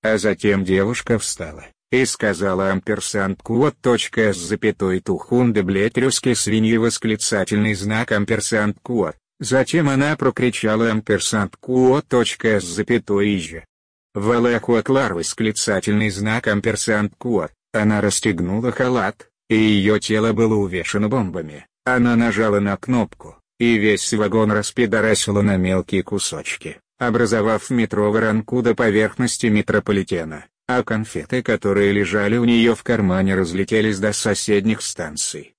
А затем девушка встала и сказала амперсант код.с запятой тухунде блять русские свиньи восклицательный знак амперсант код. Затем она прокричала амперсант код.с запятой же. Валакуаклар восклицательный знак амперсант код. Она расстегнула халат, и ее тело было увешано бомбами. Она нажала на кнопку, и весь вагон распидорасило на мелкие кусочки, образовав метровый ранку до поверхности метрополитена, а конфеты, которые лежали у нее в кармане, разлетелись до соседних станций.